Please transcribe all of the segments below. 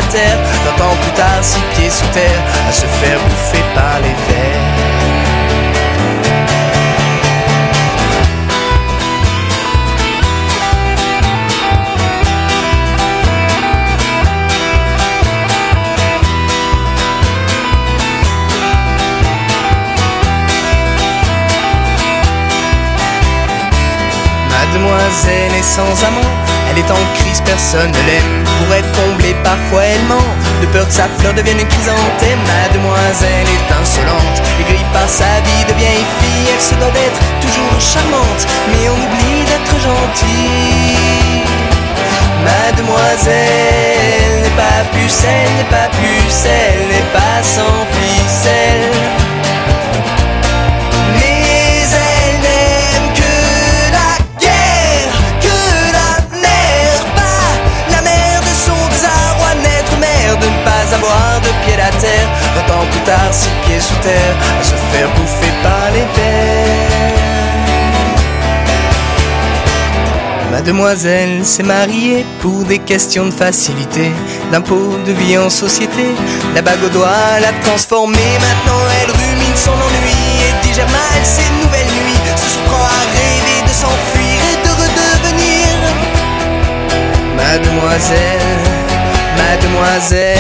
terre. 20 ans plus tard, 6 pieds sous terre, à se faire bouffer par les vers. Mademoiselle est sans amant, elle est en crise, personne ne l'aime. Pour être comblée, parfois elle ment, de peur que sa fleur devienne une chrysanthème. Mademoiselle est insolente, aigrie par sa vie de vieille fille. Elle se doit d'être toujours charmante, mais on oublie d'être gentil. Mademoiselle n'est pas pucelle, n'est pas pucelle, n'est pas sans ficelle. De ne pas avoir de pied à terre, 20 ans plus tard, 6 pieds sous terre, à se faire bouffer par les vers. Mademoiselle s'est mariée pour des questions de facilité, d'impôts, de vie en société. La bague au doigt l'a transformée, maintenant elle rumine son ennui et digère mal ses nouvelles nuits. Se surprend à rêver de s'enfuir et de redevenir Mademoiselle. Mademoiselle,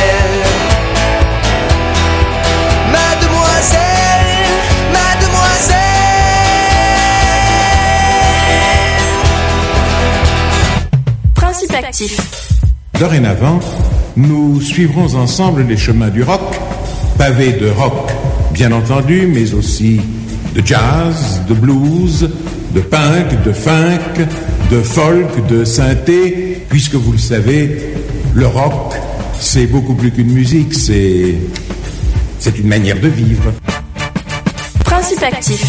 Mademoiselle, Mademoiselle. Principe actif. Dorénavant, nous suivrons ensemble les chemins du rock, pavés de rock, bien entendu, mais aussi de jazz, de blues, de punk, de funk, de folk, de synthé, puisque vous le savez, le rock, c'est beaucoup plus qu'une musique, c'est une manière de vivre. Principe actif.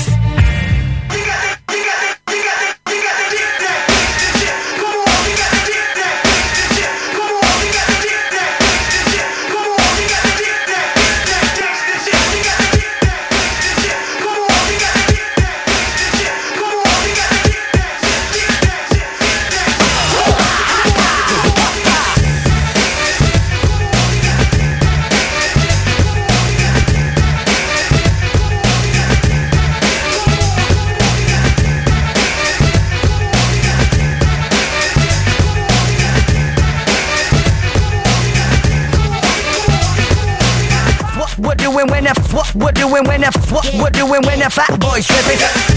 What doing when a fat boy stripping?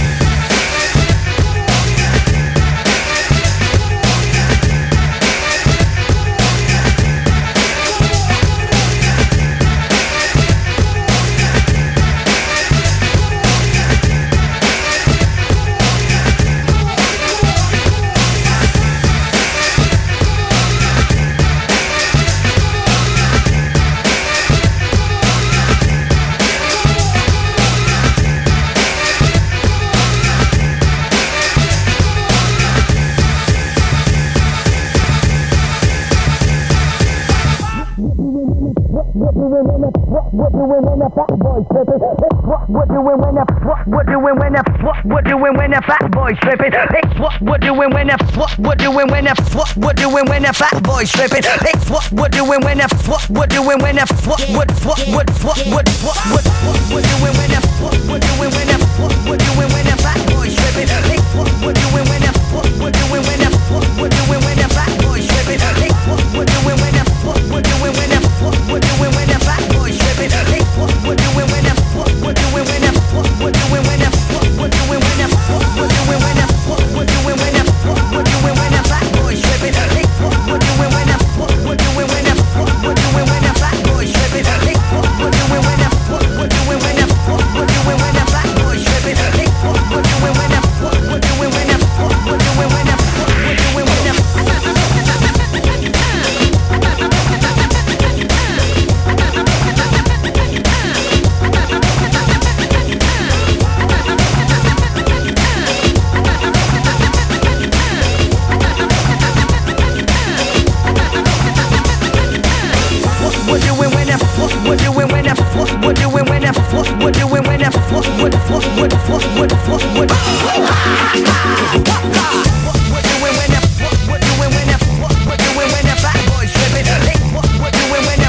What doing when a fat boy stripping? What doing when a fat boy stripping? What doing when a fat boy stripping? What doing when a What doing when a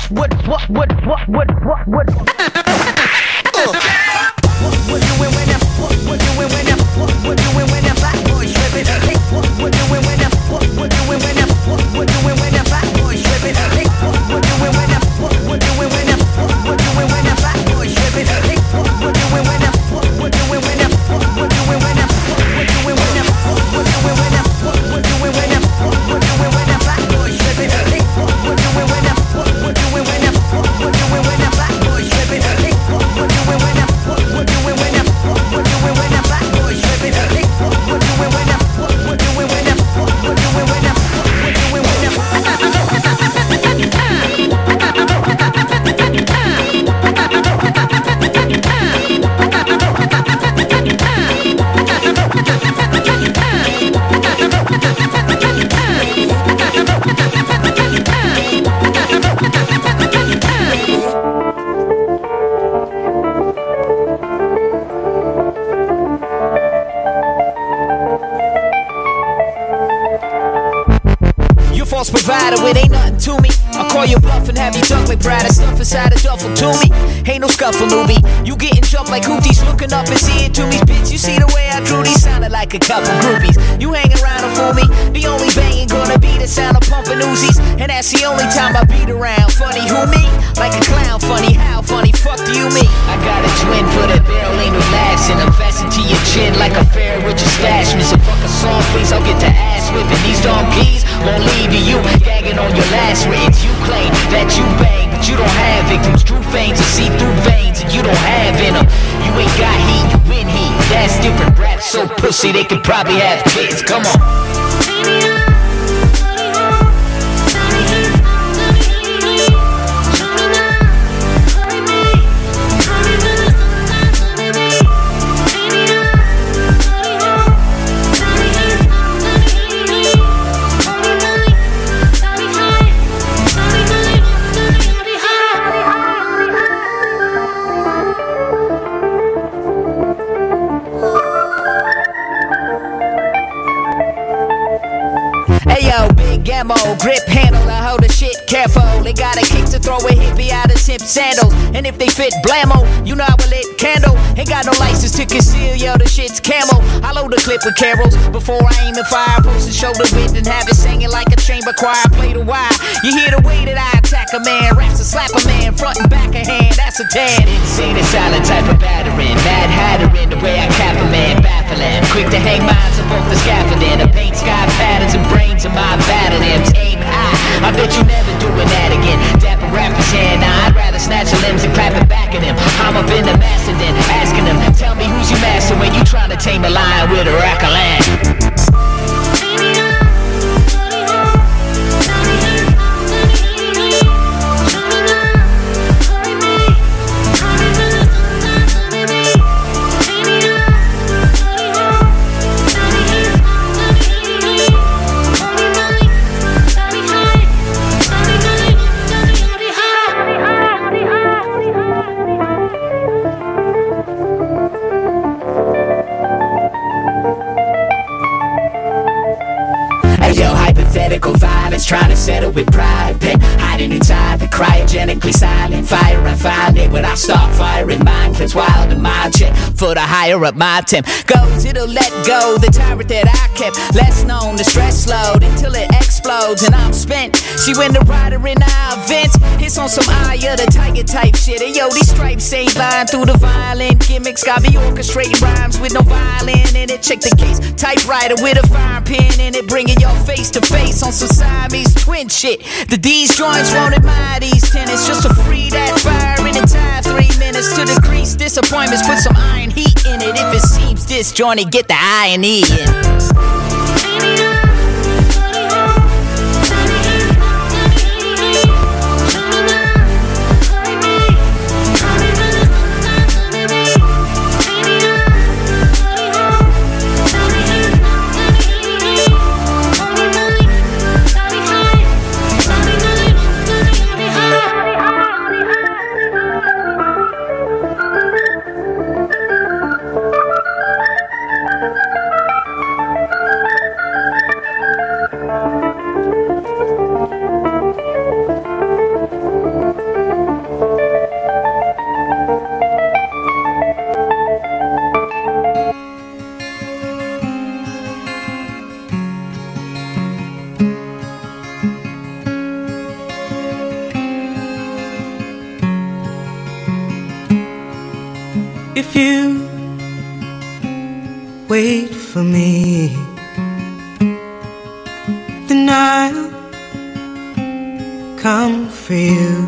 Provider, it ain't nothing to me. I'll call you bluff and have you duck like Brad and stuff inside a duffel to me. Ain't no scuffle, newbie. You getting jumped like hooties, looking up and see it to me. Bitch, you see the way I drew these? Sounded like a couple groupies. You hang around and fool me. The only banging gonna be the sound of pumping Uzis, and that's the only time I beat around. Funny who me? Like a clown. Funny how? Funny fuck do you mean? I got a twin for the barrel, ain't no laughs, and I'm fastened to your chin like a fair with your stash. Miss a fucking song, please. I'll get to ass whipping. These donkeys won't leave you gagging on your last words. You claim that you bang, but you don't have victims. True fangs and see-through veins, and you don't have in them. You ain't got heat, you win heat. That's different. Rap so pussy they could probably have kids. Come on. Grip handle, I hold the shit careful. They got a kick to throw a hippie out of hip sandals. And if they fit blammo, you know I will lit candle. Ain't got no license to conceal, yo, the shit's camo. I load the clip with carols before I aim and fire. Post the shoulder width and have it singing like a chamber choir. Play the wire. You hear the way that I attack a man. Raps to slap a man, front and back a hand. That's a tad. Insane and silent type of battering. Mad hatter in the way I cap a man. Baffling. Quick to hang minds up off the scaffolding. The paint sky patterns and brains of my battle limbs. Aim high. I bet you never doing that again. Dapper rappers here now. I'd rather snatch the limbs and clap it back at him. I'm up in the master then, asking him, tell me who's your master when you trying to tame a lion with a rack of land. Violence, trying to settle with pride, then hiding inside the cryogenically silent fire. I find it when I start firing. Mind clips wild and mind check for the higher up my temp goes. It'll let go the tyrant that I kept less known. The stress load until it explodes and I'm spent. See when the rider in our events hits on some eye of the tiger type shit. And yo, these stripes ain't lying through the violent gimmicks. Got me orchestrating rhymes with no violin in it. Check the case, typewriter with a fire pin in it, bringing your face to face on some Siamese twin shit. The D's joints won't admire these tenants just to free that fire in a time 3 minutes to decrease disappointments. Put some iron heat in it. If it seems disjointed, get the irony in. If you wait for me, then I'll come for you.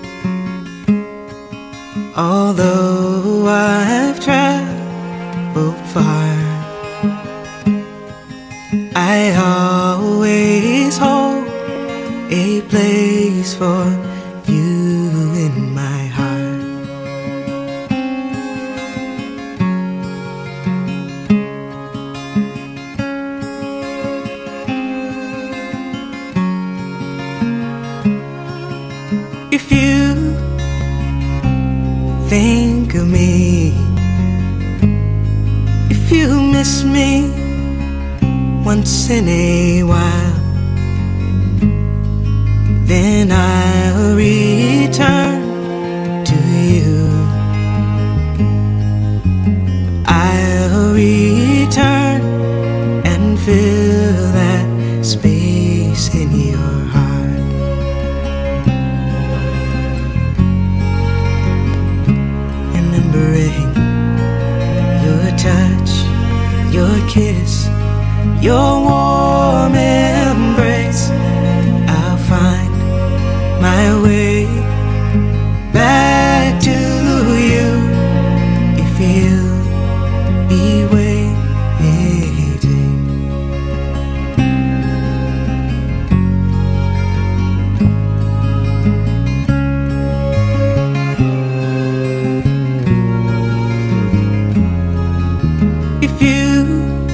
Although I've traveled far, I always hold a place for you in my heart. If you think of me, if you miss me once in a while, then I'll return to you. I'll return and fill that space in your heart. Remembering your touch, your kiss, your warm embrace, I'll find my way back to you if you'll be waiting. If you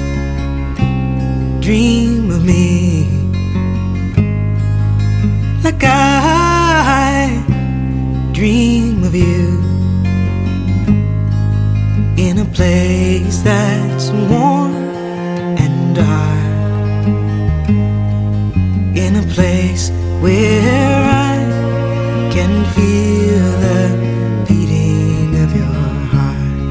dream of me like I dream of you, in a place that's warm and dark, in a place where I can feel the beating of your heart.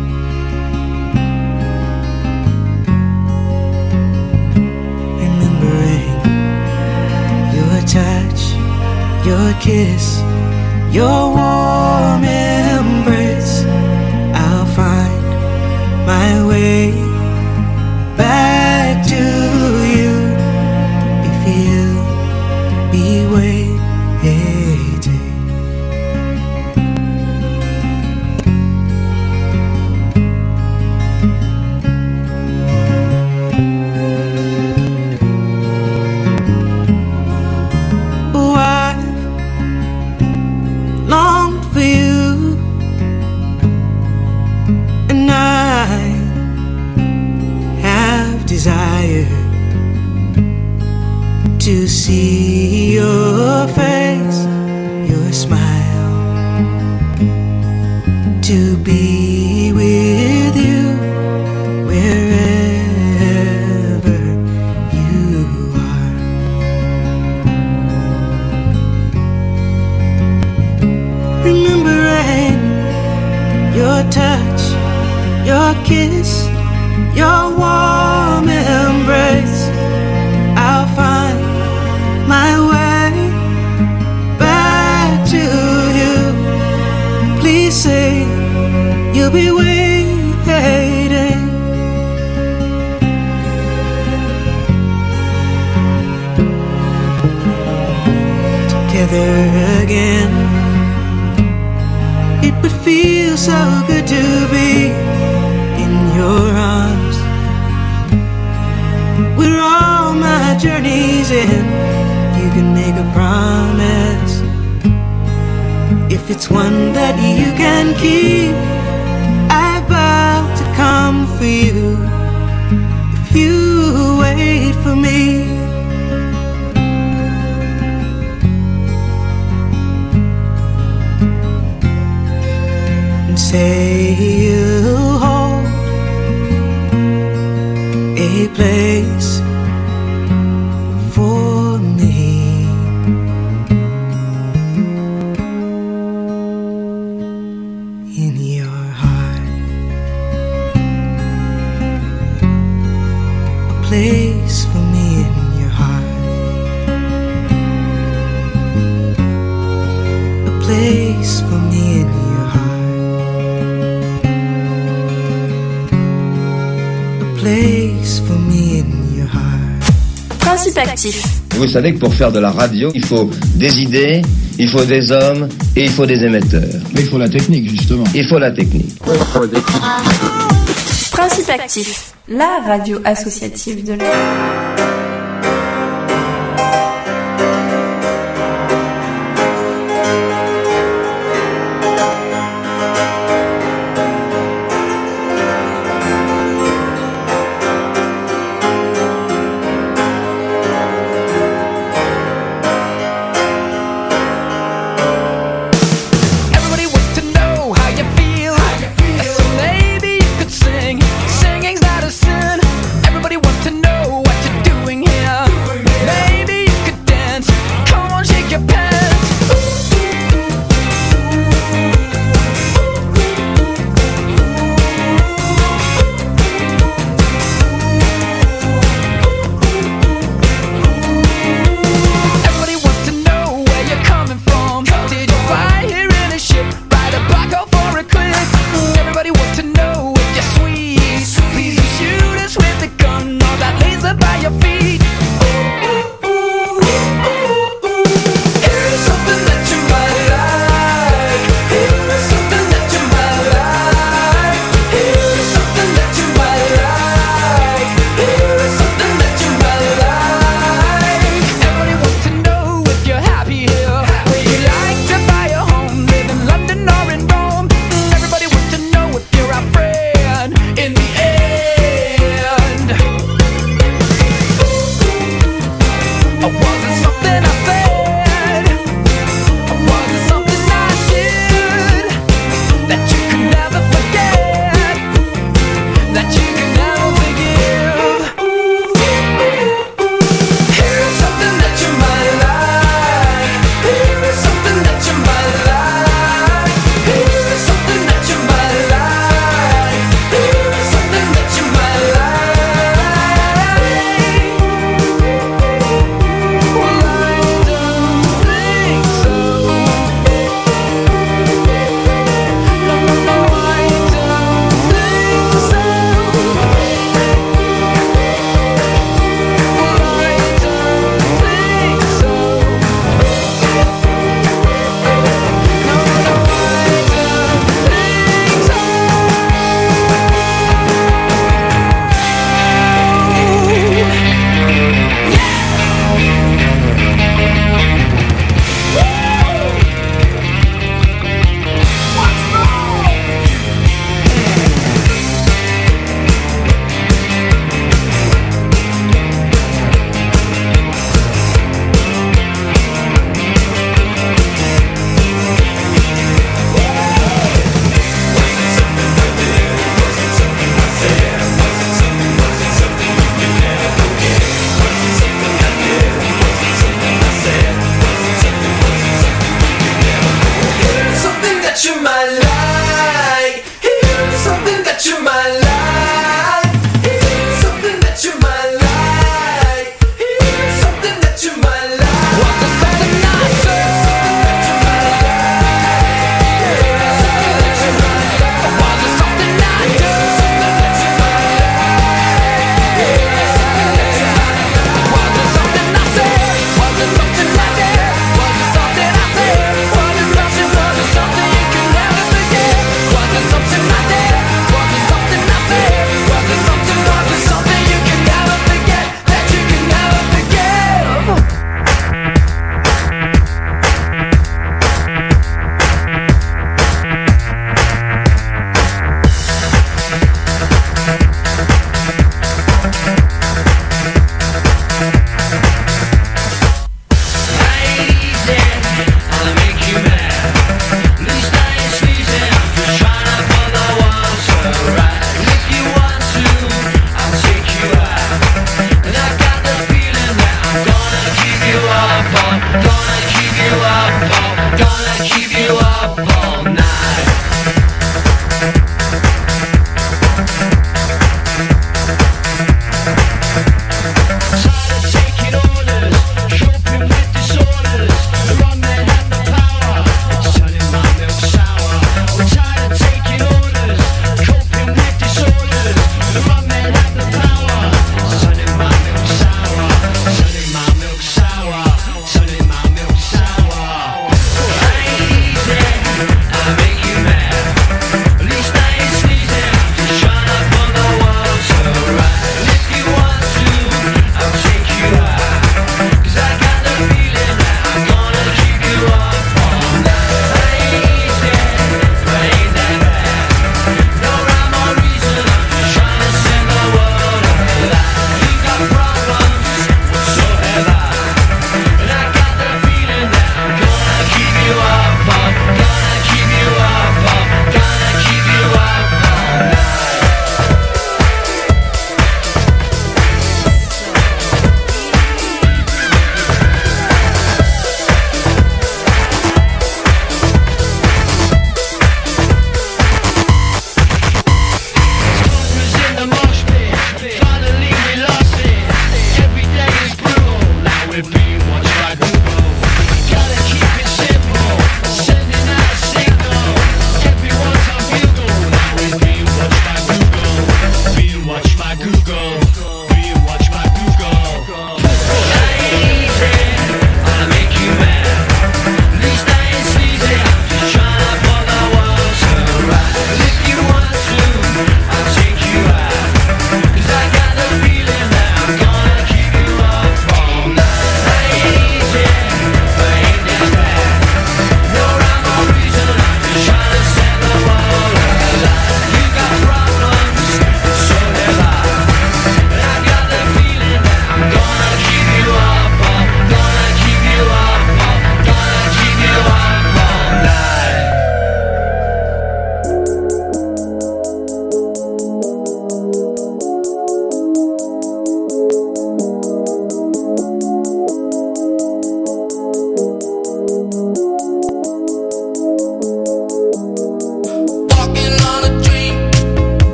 Remembering your touch, your kiss, your warm embrace, I'll find my way back to you if you'll be waiting. Oh, I've longed for you, and I have desired to see your face, your smile, to be with you wherever you are. Remembering your touch, your kiss, your warm embrace, I'll find my way back to you. Please say you'll be waiting. Together again, it would feel so good to be in your arms. We're all my journeys in. You can make a promise, if it's one that you can keep, I vow to come for you if you wait for me. And say you'll hold a place for me in your heart, a place for me in your heart, a place for me in your heart. Principe actif. Vous savez que pour faire de la radio, il faut des idées, il faut des hommes et il faut des émetteurs. Mais il faut la technique, justement. Il faut la technique. Principe actif, la radio associative de l'air.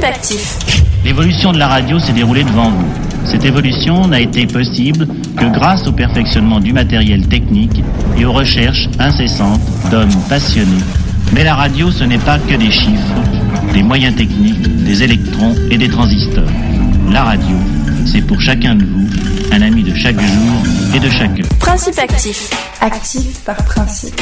actif. L'évolution de la radio s'est déroulée devant vous. Cette évolution n'a été possible que grâce au perfectionnement du matériel technique et aux recherches incessantes d'hommes passionnés. Mais la radio, ce n'est pas que des chiffres, des moyens techniques, des électrons et des transistors. La radio, c'est pour chacun de vous un ami de chaque jour et de chaque heure. Principe actif. Actif par principe.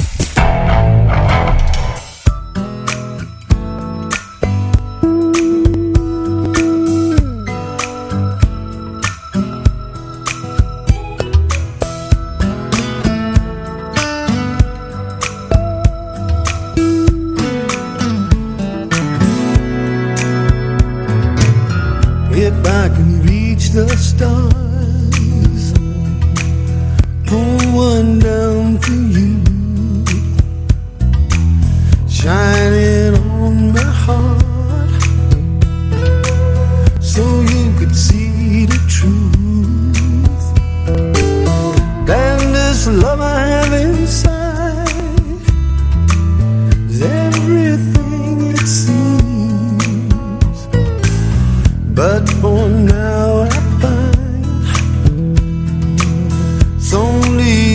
The stars, pull one down for you, shining on my heart, so you could see the truth. And this love I have inside is everything it seems, but for now I find it's only